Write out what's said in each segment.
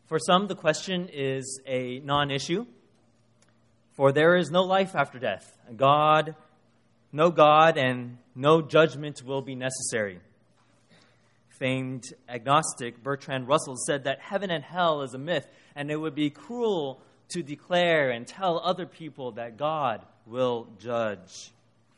For some, the question is a non-issue, for there is no life after death. No God, and no judgment will be necessary. Famed agnostic Bertrand Russell said that heaven and hell is a myth, and it would be cruel to declare and tell other people that God will judge.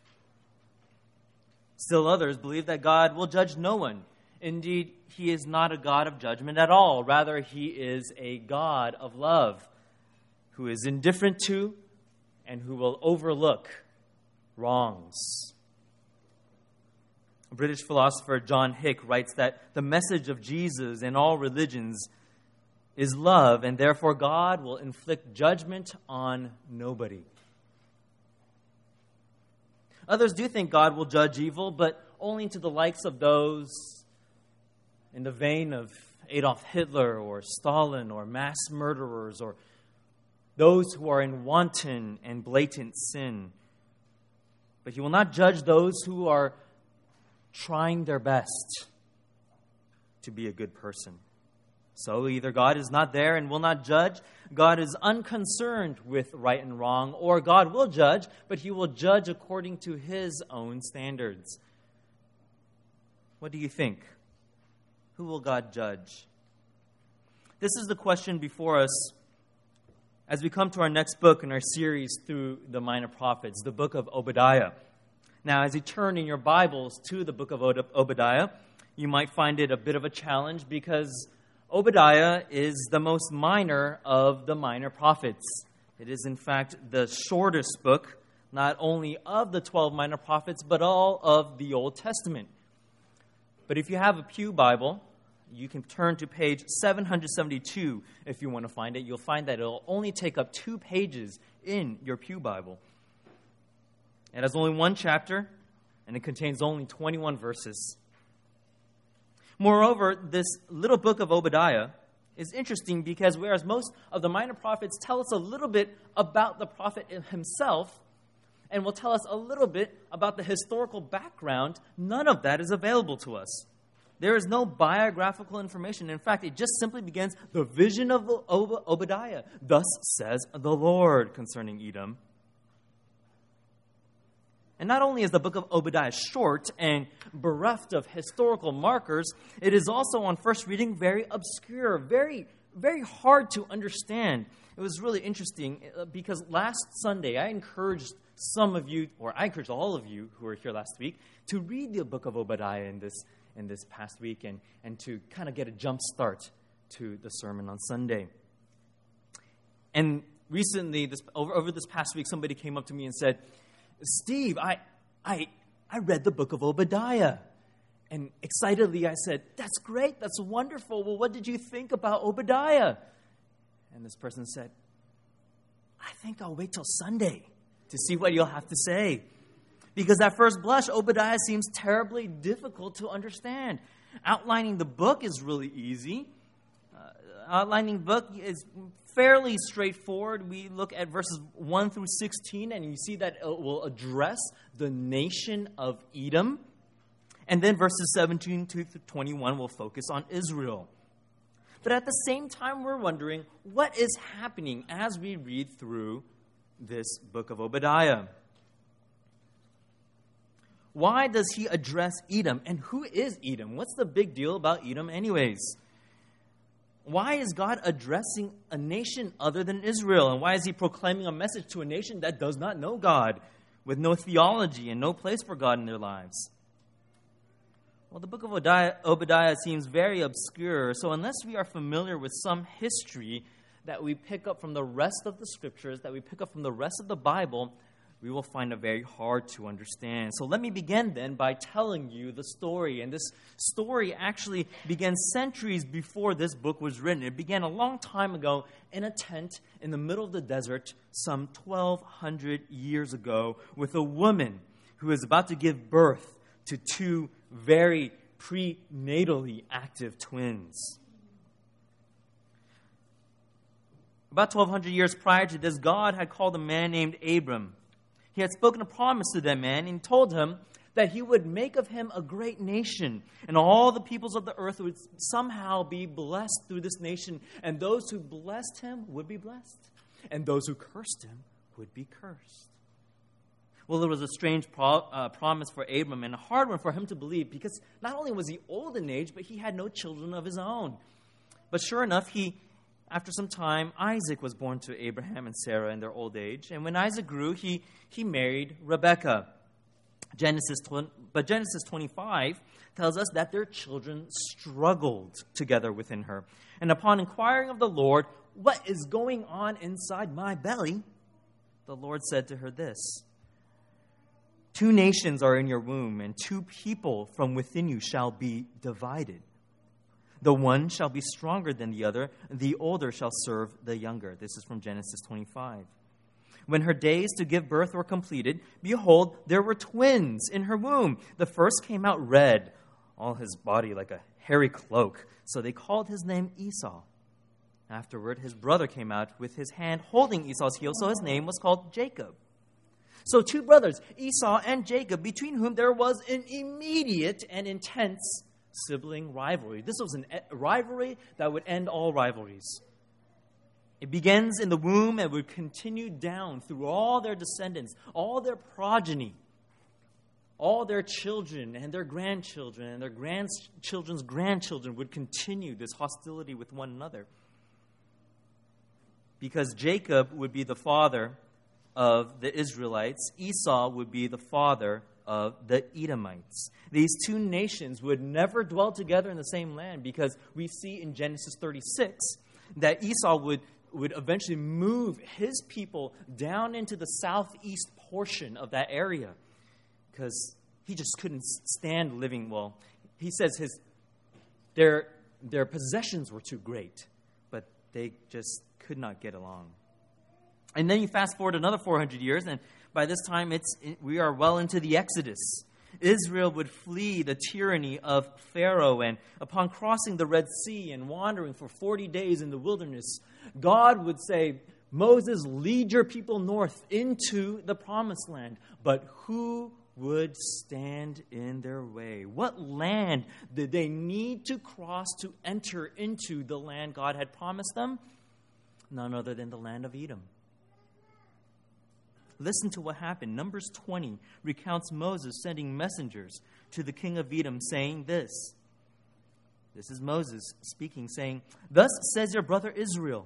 Still others believe that God will judge no one. Indeed, he is not a God of judgment at all. Rather, he is a God of love who is indifferent to and who will overlook wrongs. British philosopher John Hick writes that the message of Jesus in all religions is love, and therefore God will inflict judgment on nobody. Others do think God will judge evil, but only to the likes of those in the vein of Adolf Hitler or Stalin or mass murderers or those who are in wanton and blatant sin. But he will not judge those who are trying their best to be a good person. So either God is not there and will not judge, God is unconcerned with right and wrong, or God will judge, but he will judge according to his own standards. What do you think? Who will God judge? This is the question before us as we come to our next book in our series through the Minor Prophets, the book of Obadiah. Now, as you turn in your Bibles to the book of Obadiah, you might find it a bit of a challenge because Obadiah is the most minor of the minor prophets. It is, in fact, the shortest book, not only of the 12 minor prophets, but all of the Old Testament. But if you have a pew Bible, you can turn to page 772 if you want to find it. You'll find that it'll only take up 2 pages in your pew Bible. It has only 1 chapter, and it contains only 21 verses. Moreover, this little book of Obadiah is interesting because whereas most of the minor prophets tell us a little bit about the prophet himself and will tell us a little bit about the historical background, none of that is available to us. There is no biographical information. In fact, it just simply begins, the vision of Obadiah. Thus says the Lord concerning Edom. And not only is the book of Obadiah short and bereft of historical markers, it is also on first reading very obscure, very, very hard to understand. It was really interesting because last Sunday I encouraged some of you, or I encouraged all of you who were here last week, to read the book of Obadiah in this past week and to kind of get a jump start to the sermon on Sunday. And recently, over this past week, somebody came up to me and said, Steve, I read the book of Obadiah. And excitedly I said, that's great, that's wonderful. Well, what did you think about Obadiah? And this person said, I think I'll wait till Sunday to see what you'll have to say. Because at first blush, Obadiah seems terribly difficult to understand. Outlining the book is really easy. Outlining the book is fairly straightforward. We look at verses 1 through 16, and you see that it will address the nation of Edom. And then verses 17 to 21 will focus on Israel. But at the same time, we're wondering, what is happening as we read through this book of Obadiah? Why does he address Edom? And who is Edom? What's the big deal about Edom anyways? Why is God addressing a nation other than Israel? And why is he proclaiming a message to a nation that does not know God, with no theology and no place for God in their lives? Well, the book of Obadiah seems very obscure, so unless we are familiar with some history that we pick up from the rest of the scriptures, that we pick up from the rest of the Bible, we will find it very hard to understand. So let me begin then by telling you the story. And this story actually began centuries before this book was written. It began a long time ago in a tent in the middle of the desert some 1,200 years ago with a woman who is about to give birth to 2 very prenatally active twins. About 1,200 years prior to this, God had called a man named Abram. He had spoken a promise to that man and told him that he would make of him a great nation, and all the peoples of the earth would somehow be blessed through this nation, and those who blessed him would be blessed, and those who cursed him would be cursed. Well, it was a strange promise for Abram and a hard one for him to believe, because not only was he old in age, but he had no children of his own. But sure enough, after some time, Isaac was born to Abraham and Sarah in their old age. And when Isaac grew, he married Rebekah. But Genesis 25 tells us that their children struggled together within her. And upon inquiring of the Lord, "What is going on inside my belly?" the Lord said to her this: "Two nations are in your womb, and two people from within you shall be divided. The one shall be stronger than the other, and the older shall serve the younger." This is from Genesis 25. When her days to give birth were completed, behold, there were twins in her womb. The first came out red, all his body like a hairy cloak. So they called his name Esau. Afterward, his brother came out with his hand holding Esau's heel, so his name was called Jacob. So two brothers, Esau and Jacob, between whom there was an immediate and intense sibling rivalry. This was a rivalry that would end all rivalries. It begins in the womb and would continue down through all their descendants, all their progeny, all their children and their grandchildren and their grandchildren's grandchildren would continue this hostility with one another. Because Jacob would be the father of the Israelites, Esau would be the father of the Edomites. These two nations would never dwell together in the same land, because we see in Genesis 36 that Esau would eventually move his people down into the southeast portion of that area, because he just couldn't stand living. Well, he says their possessions were too great, but they just could not get along. And then you fast forward another 400 years, and by this time we are well into the Exodus. Israel would flee the tyranny of Pharaoh, and upon crossing the Red Sea and wandering for 40 days in the wilderness, God would say, "Moses, lead your people north into the promised land." But who would stand in their way? What land did they need to cross to enter into the land God had promised them? None other than the land of Edom. Listen to what happened. Numbers 20 recounts Moses sending messengers to the king of Edom saying this. This is Moses speaking, saying, "Thus says your brother Israel,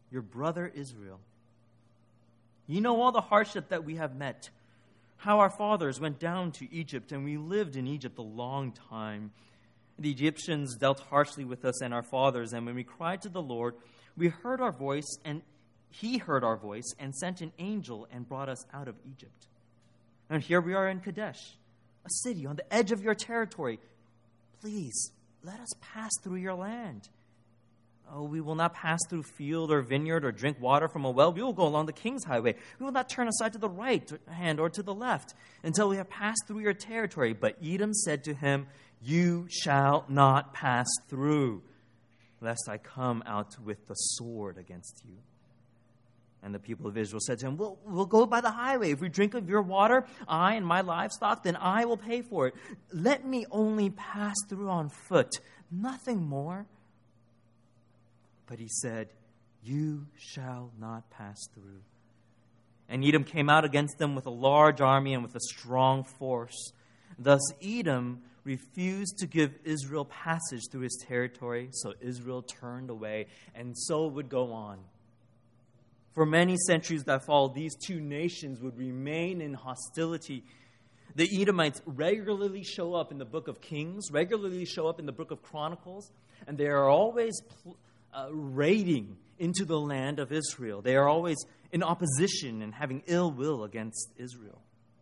you know all the hardship that we have met, how our fathers went down to Egypt, and we lived in Egypt a long time. The Egyptians dealt harshly with us and our fathers, and when we cried to the Lord, we heard our voice, and He heard our voice and sent an angel and brought us out of Egypt. And here we are in Kadesh, a city on the edge of your territory. Please, let us pass through your land. Oh, we will not pass through field or vineyard or drink water from a well. We will go along the king's highway. We will not turn aside to the right hand or to the left until we have passed through your territory." But Edom said to him, "You shall not pass through, lest I come out with the sword against you." And the people of Israel said to him, We'll go by the highway. If we drink of your water, I and my livestock, then I will pay for it. Let me only pass through on foot, nothing more." But he said, "You shall not pass through." And Edom came out against them with a large army and with a strong force. Thus Edom refused to give Israel passage through his territory, so Israel turned away, and so it would go on. For many centuries that followed, these two nations would remain in hostility. The Edomites regularly show up in the book of Kings, regularly show up in the book of Chronicles, and they are always raiding into the land of Israel. They are always in opposition and having ill will against Israel.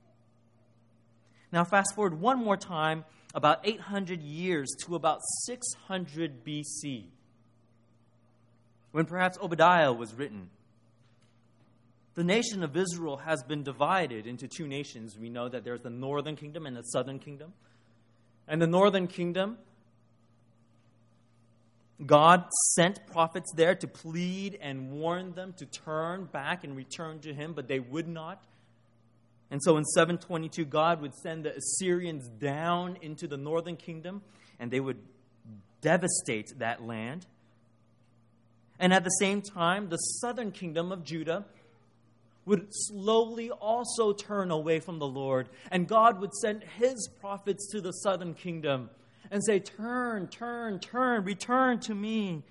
Now fast forward one more time, about 800 years to about 600 BC, when perhaps Obadiah was written. The nation of Israel has been divided into two nations. We know that there's the northern kingdom and the southern kingdom. And the northern kingdom, God sent prophets there to plead and warn them to turn back and return to Him, but they would not. And so in 722, God would send the Assyrians down into the northern kingdom, and they would devastate that land. And at the same time, the southern kingdom of Judah would slowly also turn away from the Lord. And God would send his prophets to the southern kingdom and say, turn, turn, turn, return to me.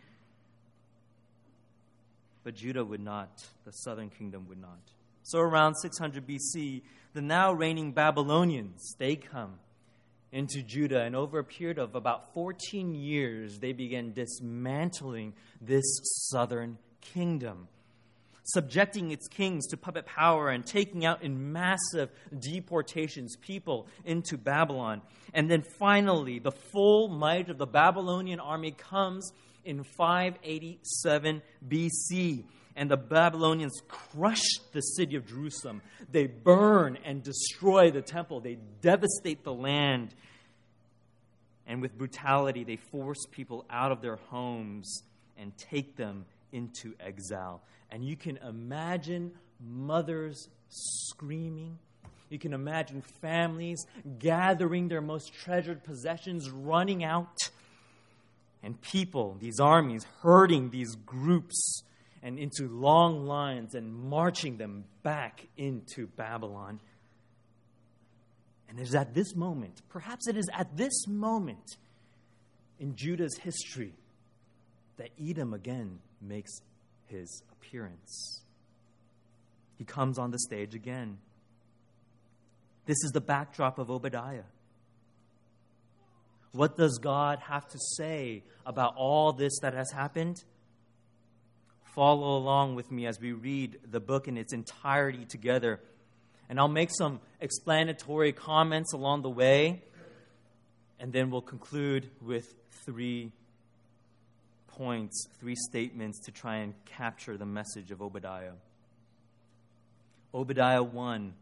But Judah would not. The southern kingdom would not. So around 600 BC, the now reigning Babylonians, they come into Judah. And over a period of about 14 years, they began dismantling this southern kingdom, subjecting its kings to puppet power and taking out in massive deportations people into Babylon. And then finally, the full might of the Babylonian army comes in 587 BC. And the Babylonians crush the city of Jerusalem. They burn and destroy the temple. They devastate the land. And with brutality, they force people out of their homes and take them into exile. And you can imagine mothers screaming. You can imagine families gathering their most treasured possessions, running out. And people, these armies, herding these groups and into long lines and marching them back into Babylon. And it is at this moment, perhaps it is at this moment in Judah's history, that Edom again makes his appearance. He comes on the stage again. This is the backdrop of Obadiah. What does God have to say about all this that has happened? Follow along with me as we read the book in its entirety together. And I'll make some explanatory comments along the way. And then we'll conclude with 3 points, 3 statements to try and capture the message of Obadiah. Obadiah 1.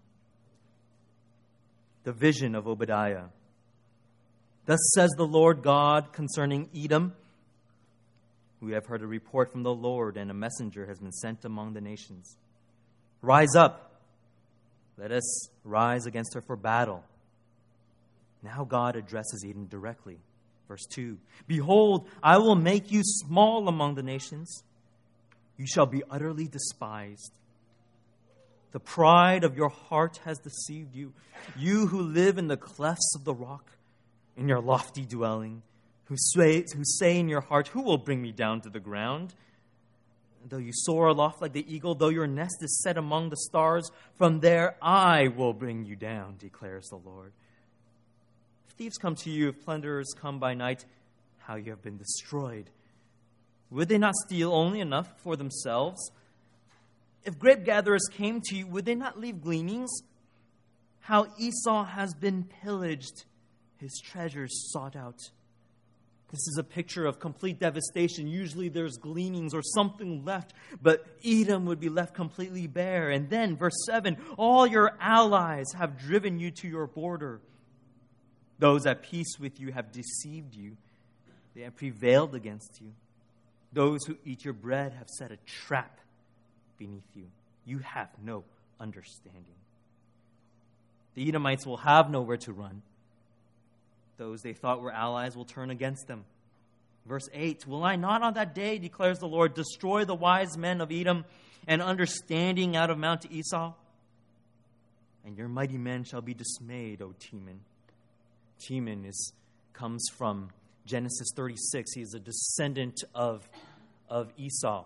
The vision of Obadiah. Thus says the Lord God concerning Edom. We have heard a report from the Lord, and a messenger has been sent among the nations. Rise up. Let us rise against her for battle. Now God addresses Edom directly. Verse 2. Behold, I will make you small among the nations. You shall be utterly despised. The pride of your heart has deceived you. You who live in the clefts of the rock, in your lofty dwelling, who say in your heart, who will bring me down to the ground? Though you soar aloft like the eagle, though your nest is set among the stars, from there I will bring you down, declares the Lord. If thieves come to you, if plunderers come by night, how you have been destroyed. Would they not steal only enough for themselves? If grape gatherers came to you, would they not leave gleanings? How Esau has been pillaged, his treasures sought out. This is a picture of complete devastation. Usually there's gleanings or something left, but Edom would be left completely bare. And then, verse 7, all your allies have driven you to your border. Those at peace with you have deceived you. They have prevailed against you. Those who eat your bread have set a trap beneath you. You have no understanding. The Edomites will have nowhere to run. Those they thought were allies will turn against them. Verse 8, will I not on that day, declares the Lord, destroy the wise men of Edom and understanding out of Mount Esau? And your mighty men shall be dismayed, O Teman. Teman comes from Genesis 36. He is a descendant of Esau.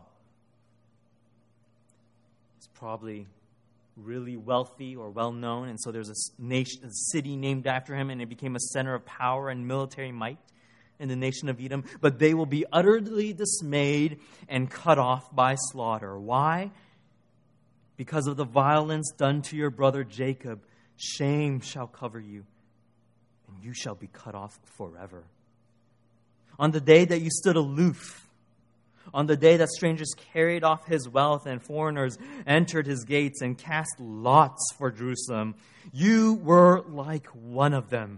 He's probably really wealthy or well-known, and so there's a city named after him, and it became a center of power and military might in the nation of Edom. But they will be utterly dismayed and cut off by slaughter. Why? Because of the violence done to your brother Jacob, shame shall cover you, and you shall be cut off forever. On the day that you stood aloof, on the day that strangers carried off his wealth and foreigners entered his gates and cast lots for Jerusalem, you were like one of them.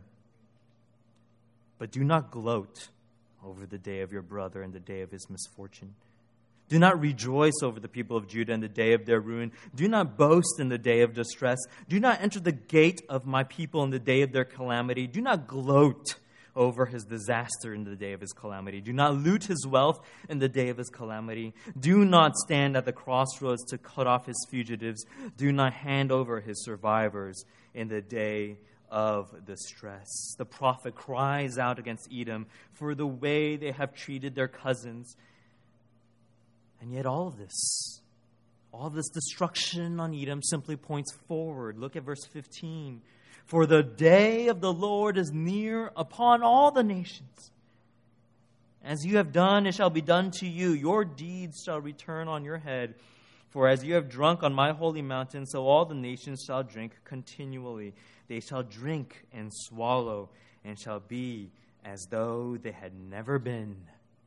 But do not gloat over the day of your brother and the day of his misfortune. Do not rejoice over the people of Judah in the day of their ruin. Do not boast in the day of distress. Do not enter the gate of my people in the day of their calamity. Do not gloat over his disaster in the day of his calamity. Do not loot his wealth in the day of his calamity. Do not stand at the crossroads to cut off his fugitives. Do not hand over his survivors in the day of distress. The prophet cries out against Edom for the way they have treated their cousins. And yet all this destruction on Edom simply points forward. Look at verse 15. For the day of the Lord is near upon all the nations. As you have done, it shall be done to you. Your deeds shall return on your head. For as you have drunk on my holy mountain, so all the nations shall drink continually. They shall drink and swallow, and shall be as though they had never been.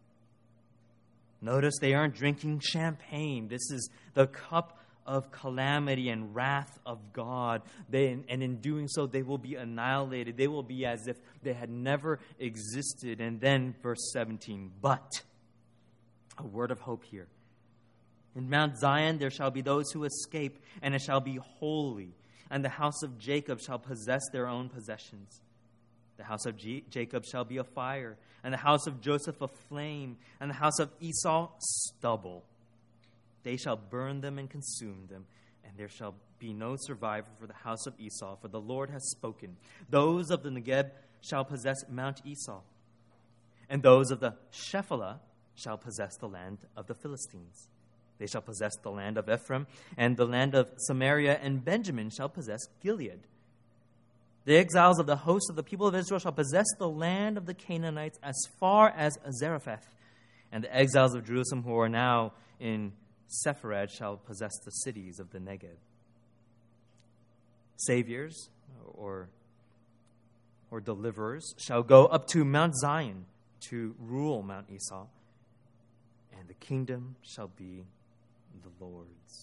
Notice they aren't drinking champagne. This is the cup of calamity and wrath of God. And in doing so, they will be annihilated. They will be as if they had never existed. And then verse 17, but, a word of hope here. In Mount Zion there shall be those who escape, and it shall be holy. And the house of Jacob shall possess their own possessions. The house of Jacob shall be a fire, and the house of Joseph a flame, and the house of Esau stubble. They shall burn them and consume them, and there shall be no survivor for the house of Esau, for the Lord has spoken. Those of the Negeb shall possess Mount Esau, and those of the Shephelah shall possess the land of the Philistines. They shall possess the land of Ephraim, and the land of Samaria, and Benjamin shall possess Gilead. The exiles of the host of the people of Israel shall possess the land of the Canaanites as far as Zarephath. And the exiles of Jerusalem who are now in Sepharad shall possess the cities of the Negeb. Saviors or deliverers shall go up to Mount Zion to rule Mount Esau, and the kingdom shall be the Lord's.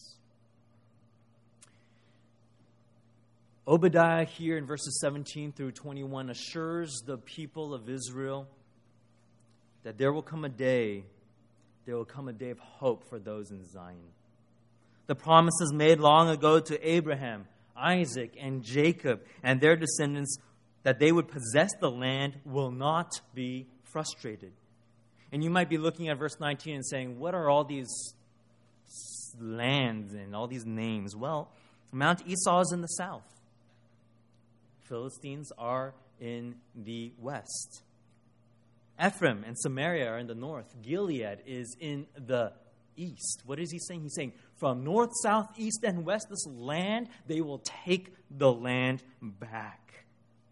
Obadiah here in verses 17 through 21 assures the people of Israel that there will come a day of hope for those in Zion. The promises made long ago to Abraham, Isaac, and Jacob and their descendants that they would possess the land will not be frustrated. And you might be looking at verse 19 and saying, what are all these lands and all these names? Well, Mount Esau is in the south. Philistines are in the west. Ephraim and Samaria are in the north. Gilead is in the east. What is he saying? He's saying from north, south, east, and west, this land, they will take the land back.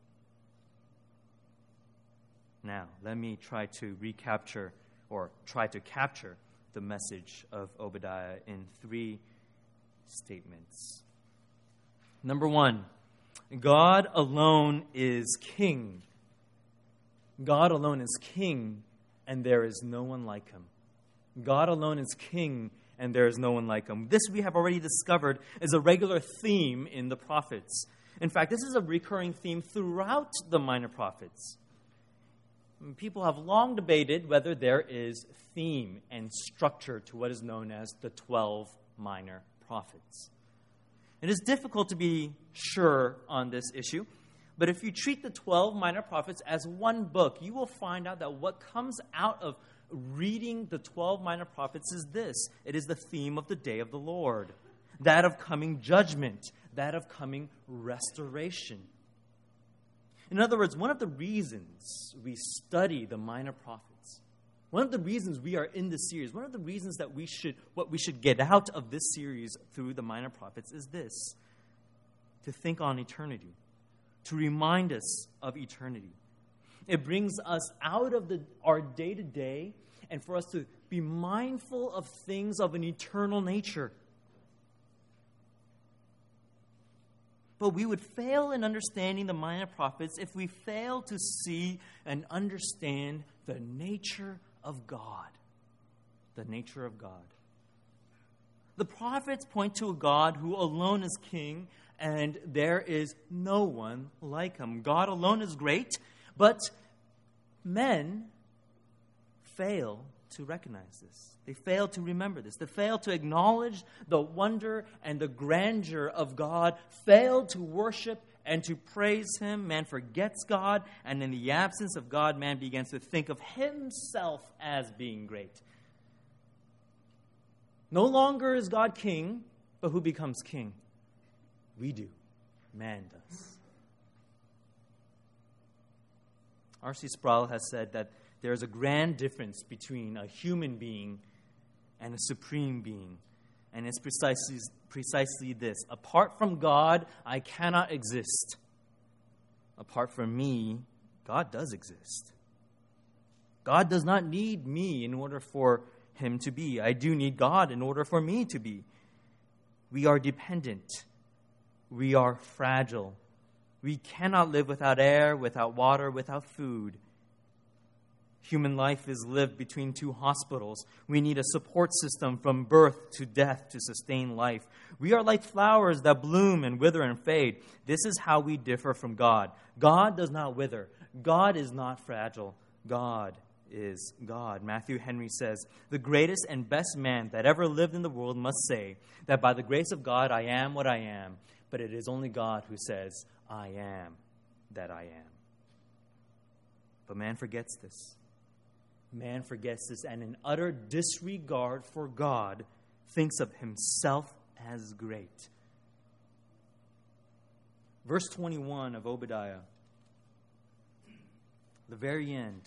Now, let me try to capture the message of Obadiah in 3 statements. Number 1, God alone is king. God alone is king, and there is no one like him. God alone is king, and there is no one like him. This, we have already discovered, is a regular theme in the prophets. In fact, this is a recurring theme throughout the minor prophets. People have long debated whether there is theme and structure to what is known as the 12 minor prophets. It is difficult to be sure on this issue, but if you treat the 12 minor prophets as one book, you will find out that what comes out of reading the 12 minor prophets is this. It is the theme of the day of the Lord, that of coming judgment, that of coming restoration. In other words, one of the reasons we study the minor prophets, one of the reasons we are in this series, one of the reasons that what we should get out of this series through the minor prophets is this: to think on eternity, to remind us of eternity. It brings us out of our day-to-day and for us to be mindful of things of an eternal nature. But we would fail in understanding the minor prophets if we fail to see and understand the nature of God. The nature of God. The prophets point to a God who alone is king, and there is no one like him. God alone is great, but men fail to recognize this. They fail to remember this. They fail to acknowledge the wonder and the grandeur of God, fail to worship and to praise Him. Man forgets God, and in the absence of God, man begins to think of himself as being great. No longer is God king, but who becomes king? We do. Man does. R.C. Sproul has said that there is a grand difference between a human being and a supreme being. And it's precisely this. Apart from God, I cannot exist. Apart from me, God does exist. God does not need me in order for Him to be. I do need God in order for me to be. We are dependent. We are fragile. We cannot live without air, without water, without food. Human life is lived between two hospitals. We need a support system from birth to death to sustain life. We are like flowers that bloom and wither and fade. This is how we differ from God. God does not wither. God is not fragile. God is God. Matthew Henry says, "The greatest and best man that ever lived in the world must say that by the grace of God I am what I am, but it is only God who says, I am that I am." But man forgets this. Man forgets this, and in utter disregard for God, thinks of himself as great. Verse 21 of Obadiah, the very end.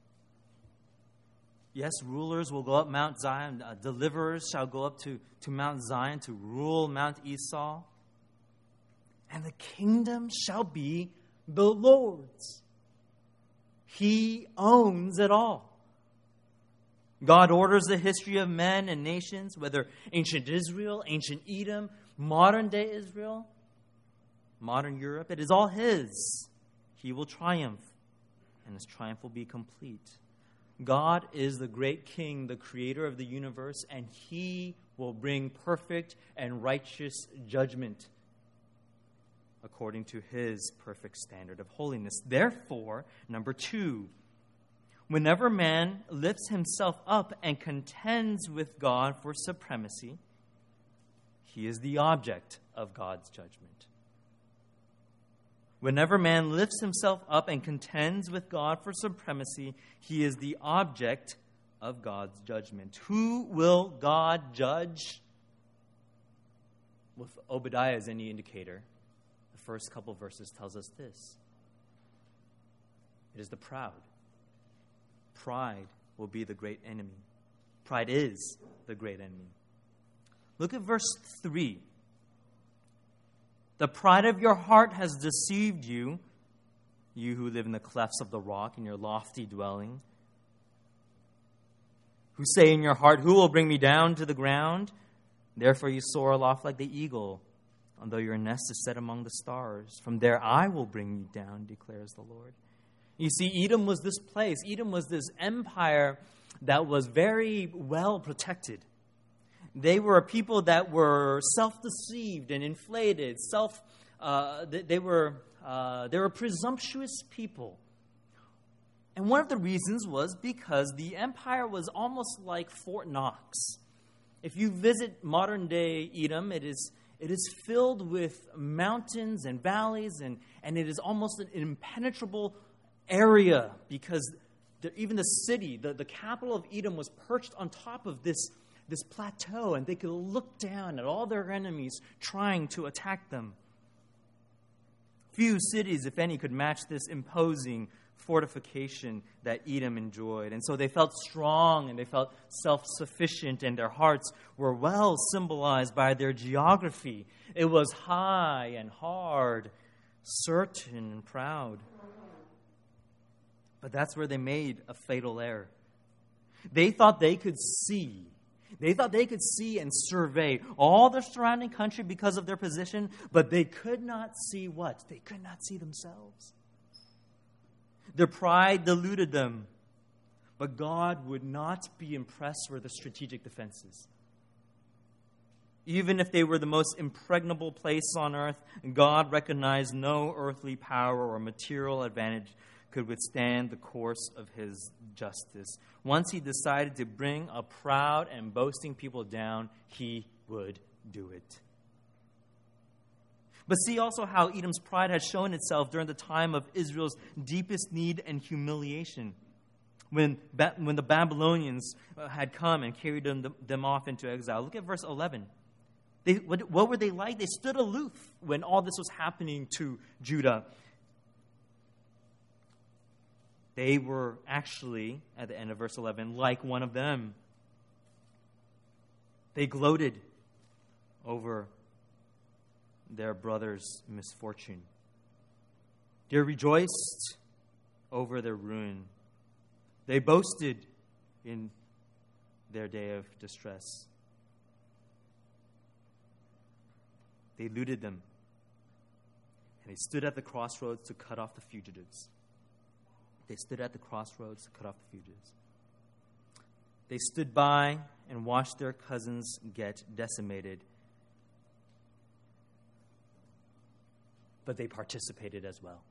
Yes, rulers will go up Mount Zion. Deliverers shall go up to Mount Zion to rule Mount Esau. And the kingdom shall be the Lord's. He owns it all. God orders the history of men and nations, whether ancient Israel, ancient Edom, modern-day Israel, modern Europe. It is all His. He will triumph, and His triumph will be complete. God is the great King, the creator of the universe, and He will bring perfect and righteous judgment according to His perfect standard of holiness. Therefore, number 2, whenever man lifts himself up and contends with God for supremacy, he is the object of God's judgment. Whenever man lifts himself up and contends with God for supremacy, he is the object of God's judgment. Who will God judge? Well, if Obadiah is any indicator, the first couple verses tells us this. It is the proud. Pride will be the great enemy. Pride is the great enemy. Look at verse 3. The pride of your heart has deceived you, you who live in the clefts of the rock in your lofty dwelling, who say in your heart, who will bring me down to the ground? Therefore you soar aloft like the eagle, although your nest is set among the stars. From there I will bring you down, declares the Lord. You see, Edom was this place. Edom was this empire that was very well protected. They were a people that were self-deceived and inflated. They were presumptuous people. And one of the reasons was because the empire was almost like Fort Knox. If you visit modern-day Edom, it is filled with mountains and valleys, and it is almost an impenetrable area because even the city, the capital of Edom, was perched on top of this plateau, and they could look down at all their enemies trying to attack them. Few cities, if any, could match this imposing fortification that Edom enjoyed. And so they felt strong and they felt self-sufficient, and their hearts were well symbolized by their geography. It was high and hard, certain and proud. But that's where they made a fatal error. They thought they could see. They thought they could see and survey all the surrounding country because of their position, but they could not see what? They could not see themselves. Their pride deluded them. But God would not be impressed with the strategic defenses. Even if they were the most impregnable place on earth, God recognized no earthly power or material advantage could withstand the course of his justice. Once he decided to bring a proud and boasting people down, he would do it. But see also how Edom's pride had shown itself during the time of Israel's deepest need and humiliation. When the Babylonians had come and carried them off into exile. Look at verse 11. What were they like? They stood aloof when all this was happening to Judah. They were actually, at the end of verse 11, like one of them. They gloated over their brother's misfortune. They rejoiced over their ruin. They boasted in their day of distress. They looted them. And they stood at the crossroads to cut off the fugitives. They stood at the crossroads to cut off the fugitives. They stood by and watched their cousins get decimated. But they participated as well.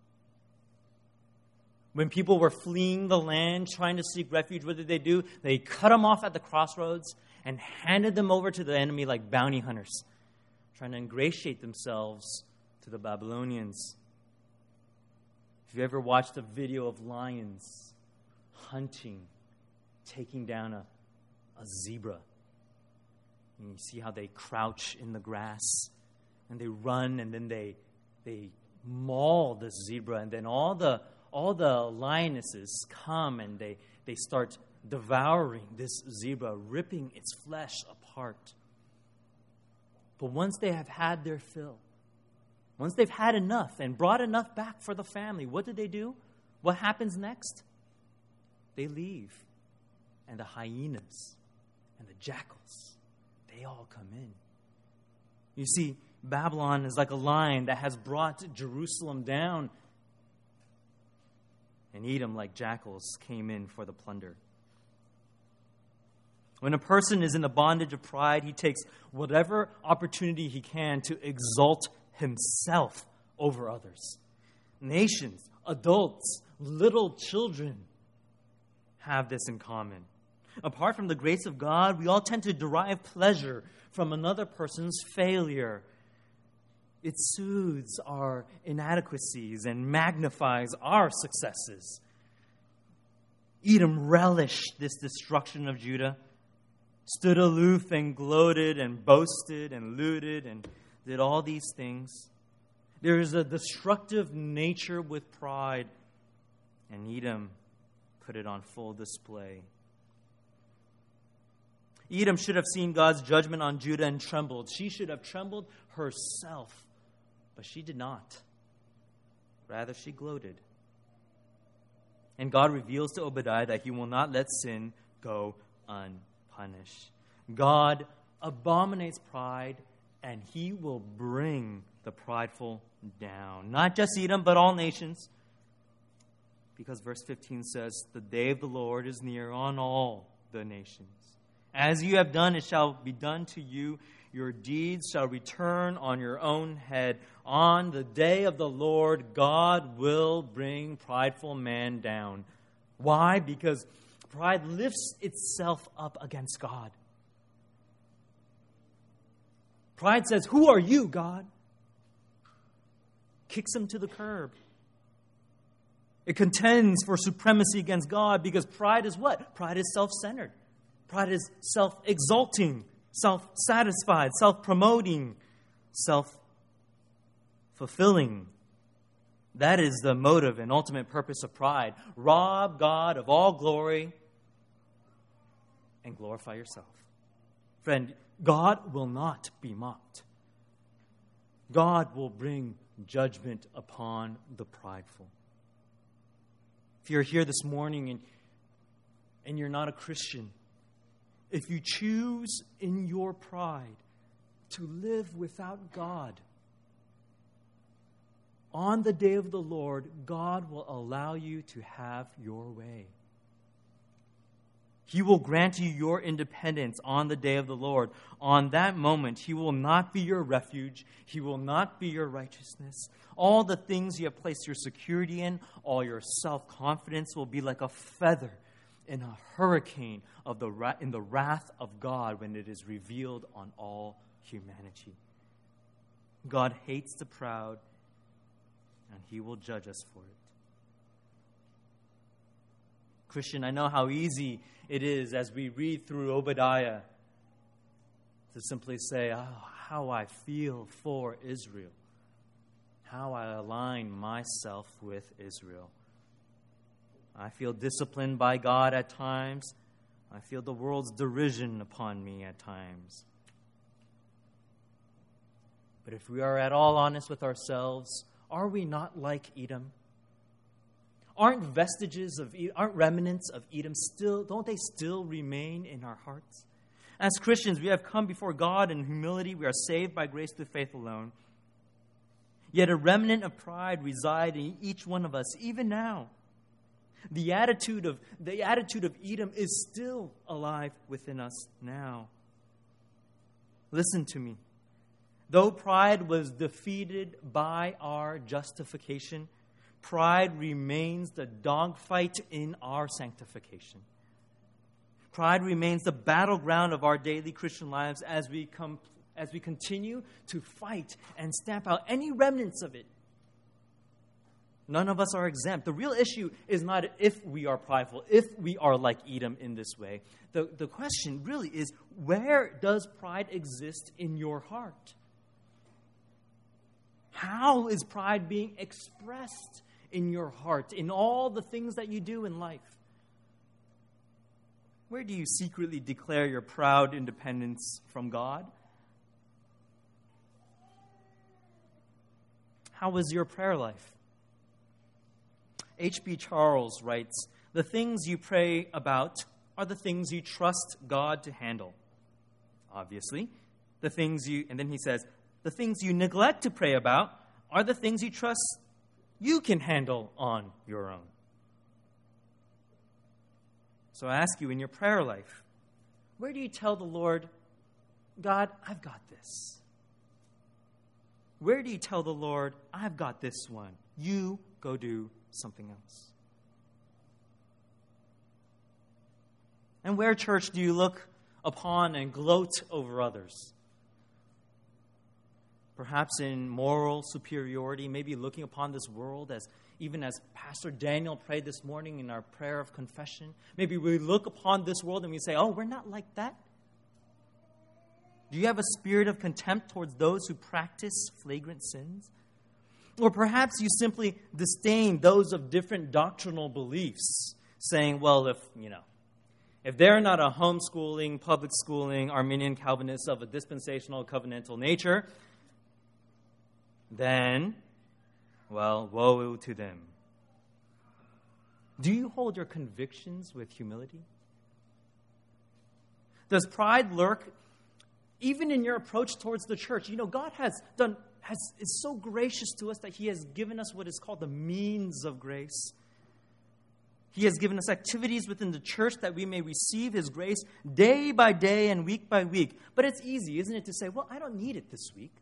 When people were fleeing the land, trying to seek refuge, what did they do? They cut them off at the crossroads and handed them over to the enemy like bounty hunters, trying to ingratiate themselves to the Babylonians. If you ever watched a video of lions hunting, taking down a zebra, and you see how they crouch in the grass, and they run, and then they maul the zebra, and then all the lionesses come and they start devouring this zebra, ripping its flesh apart. But once they have had their fill, once they've had enough and brought enough back for the family, what do? What happens next? They leave. And the hyenas and the jackals, they all come in. You see, Babylon is like a lion that has brought Jerusalem down. And Edom, like jackals, came in for the plunder. When a person is in the bondage of pride, he takes whatever opportunity he can to exalt himself over others. Nations, adults, little children have this in common. Apart from the grace of God, we all tend to derive pleasure from another person's failure. It soothes our inadequacies and magnifies our successes. Edom relished this destruction of Judah, stood aloof and gloated and boasted and looted and did all these things. There is a destructive nature with pride, and Edom put it on full display. Edom should have seen God's judgment on Judah and trembled. She should have trembled herself, but she did not. Rather, she gloated. And God reveals to Obadiah that he will not let sin go unpunished. God abominates pride, and he will bring the prideful down. Not just Edom, but all nations. Because verse 15 says, the day of the Lord is near on all the nations. As you have done, it shall be done to you. Your deeds shall return on your own head. On the day of the Lord, God will bring prideful man down. Why? Because pride lifts itself up against God. Pride says, who are you, God? Kicks him to the curb. It contends for supremacy against God because pride is what? Pride is self-centered. Pride is self-exalting, self-satisfied, self-promoting, self-fulfilling. That is the motive and ultimate purpose of pride. Rob God of all glory and glorify yourself. Friend, God will not be mocked. God will bring judgment upon the prideful. If you're here this morning and you're not a Christian, if you choose in your pride to live without God, on the day of the Lord, God will allow you to have your way. He will grant you your independence on the day of the Lord. On that moment, He will not be your refuge. He will not be your righteousness. All the things you have placed your security in, all your self-confidence will be like a feather in a hurricane in the wrath of God when it is revealed on all humanity. God hates the proud, and He will judge us for it. Christian, I know how easy it is as we read through Obadiah to simply say, oh, how I feel for Israel, how I align myself with Israel. I feel disciplined by God at times. I feel the world's derision upon me at times. But if we are at all honest with ourselves, are we not like Edom? Aren't remnants of Edom don't they still remain in our hearts? As Christians, we have come before God in humility. We are saved by grace through faith alone. Yet a remnant of pride resides in each one of us, even now. The attitude of Edom is still alive within us now. Listen to me. Though pride was defeated by our justification, pride remains the dogfight in our sanctification. Pride remains the battleground of our daily Christian lives as we continue to fight and stamp out any remnants of it. None of us are exempt. The real issue is not if we are prideful, if we are like Edom in this way. The question really is, where does pride exist in your heart? How is pride being expressed in your heart, in all the things that you do in life? Where do you secretly declare your proud independence from God? How is your prayer life? H.B. Charles writes, "The things you pray about are the things you trust God to handle." Obviously, and then he says, the things you neglect to pray about are the things you trust you can handle on your own. So I ask you, in your prayer life, where do you tell the Lord, God, I've got this? Where do you tell the Lord, I've got this one? You go do something else. And where, church, do you look upon and gloat over others? Perhaps in moral superiority, maybe looking upon this world even as Pastor Daniel prayed this morning in our prayer of confession. Maybe we look upon this world and we say, oh, we're not like that. Do you have a spirit of contempt towards those who practice flagrant sins? Or perhaps you simply disdain those of different doctrinal beliefs, saying, well, if they're not a homeschooling, public schooling, Arminian Calvinist of a dispensational covenantal nature, then, well, woe to them. Do you hold your convictions with humility? Does pride lurk even in your approach towards the church? God is so gracious to us that He has given us what is called the means of grace. He has given us activities within the church that we may receive His grace day by day and week by week. But it's easy, isn't it, to say, well, I don't need it this week.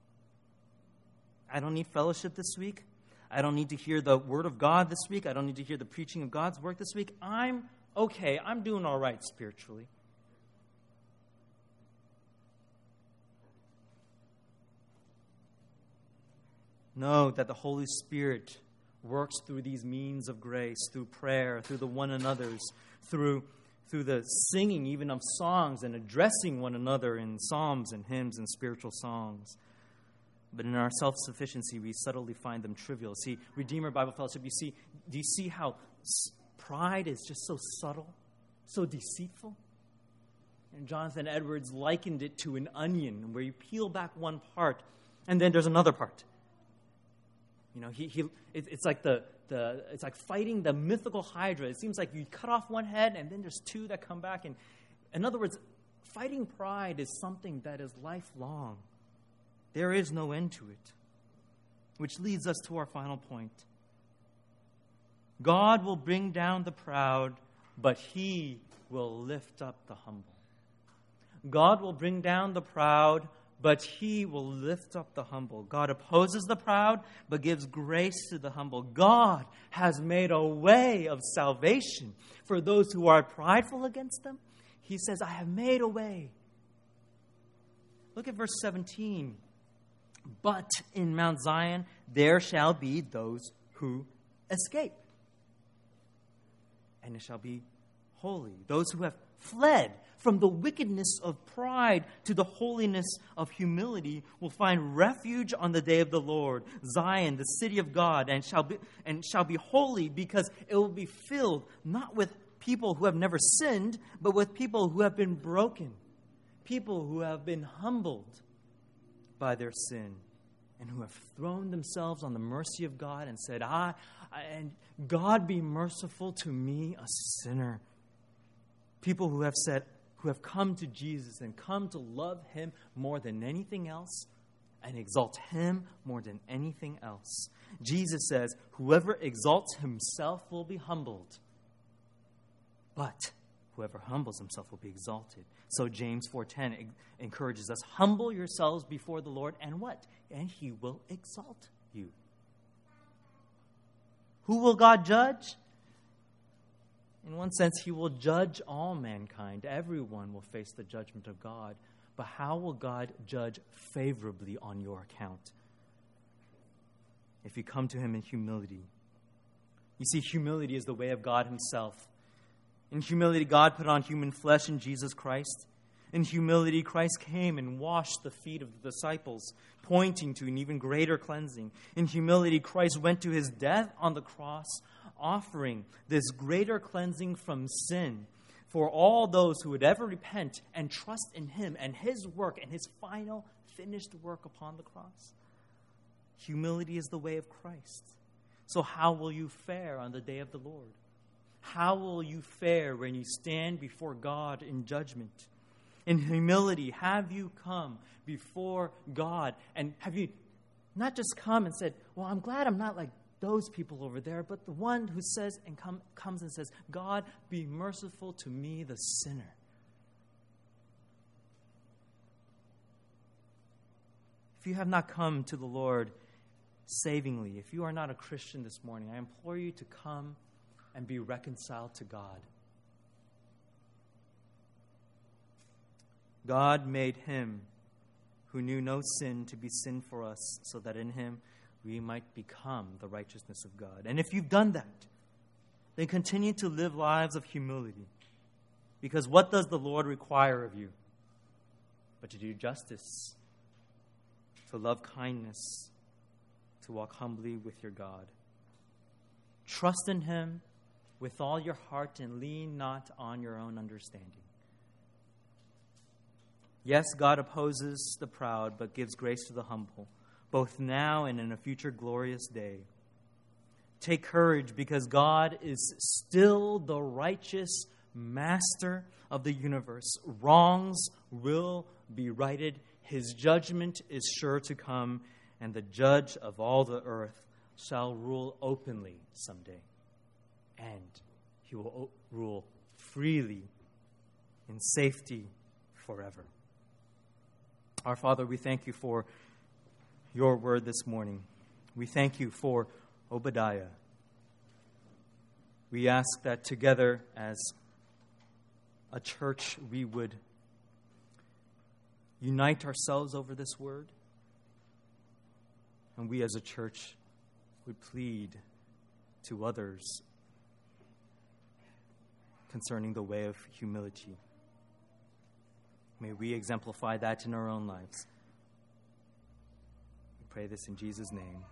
I don't need fellowship this week. I don't need to hear the Word of God this week. I don't need to hear the preaching of God's work this week. I'm okay. I'm doing all right spiritually. Know that the Holy Spirit works through these means of grace, through prayer, through the one another's, through the singing even of songs and addressing one another in psalms and hymns and spiritual songs. But in our self-sufficiency, we subtly find them trivial. See, Redeemer Bible Fellowship, do you see how pride is just so subtle, so deceitful? And Jonathan Edwards likened it to an onion, where you peel back one part, and then there's another part. It's like fighting the mythical Hydra. It seems like you cut off one head, and then there's two that come back. And in other words, fighting pride is something that is lifelong. There is no end to it. Which leads us to our final point. God will bring down the proud, but He will lift up the humble. God will bring down the proud, but he will lift up the humble. God opposes the proud, but gives grace to the humble. God has made a way of salvation for those who are prideful against them. He says, I have made a way. Look at verse 17. But in Mount Zion there shall be those who escape. And it shall be holy. Those who have fled from the wickedness of pride to the holiness of humility will find refuge on the day of the Lord. Zion, the city of God, and shall be holy, because it will be filled not with people who have never sinned, but with people who have been broken, people who have been humbled by their sin, and who have thrown themselves on the mercy of God and said, and God be merciful to me, a sinner. People who have said, who have come to Jesus and come to love him more than anything else and exalt him more than anything else. Jesus says, whoever exalts himself will be humbled, but whoever humbles himself will be exalted. So James 4:10 encourages us, humble yourselves before the Lord, and what? And he will exalt you. Who will God judge? In one sense, he will judge all mankind. Everyone will face the judgment of God. But how will God judge favorably on your account? If you come to him in humility. You see, humility is the way of God himself. In humility, God put on human flesh in Jesus Christ. In humility, Christ came and washed the feet of the disciples, pointing to an even greater cleansing. In humility, Christ went to his death on the cross, offering this greater cleansing from sin for all those who would ever repent and trust in him and his work and his final finished work upon the cross. Humility is the way of Christ. So how will you fare on the day of the Lord? How will you fare when you stand before God in judgment? In humility, have you come before God? And have you not just come and said, well, I'm glad I'm not like those people over there, but the one who says and comes and says, God, be merciful to me, the sinner. If you have not come to the Lord savingly, if you are not a Christian this morning, I implore you to come and be reconciled to God. God made him who knew no sin to be sin for us, so that in him we might become the righteousness of God. And if you've done that, then continue to live lives of humility. Because what does the Lord require of you? But to do justice, to love kindness, to walk humbly with your God. Trust in him with all your heart and lean not on your own understanding. Yes, God opposes the proud, but gives grace to the humble, both now and in a future glorious day. Take courage, because God is still the righteous master of the universe. Wrongs will be righted. His judgment is sure to come, and the judge of all the earth shall rule openly someday. And he will rule freely in safety forever. Our Father, we thank you for your word this morning. We thank you for Obadiah. We ask that together as a church we would unite ourselves over this word. And we as a church would plead to others concerning the way of humility. May we exemplify that in our own lives. We pray this in Jesus' name.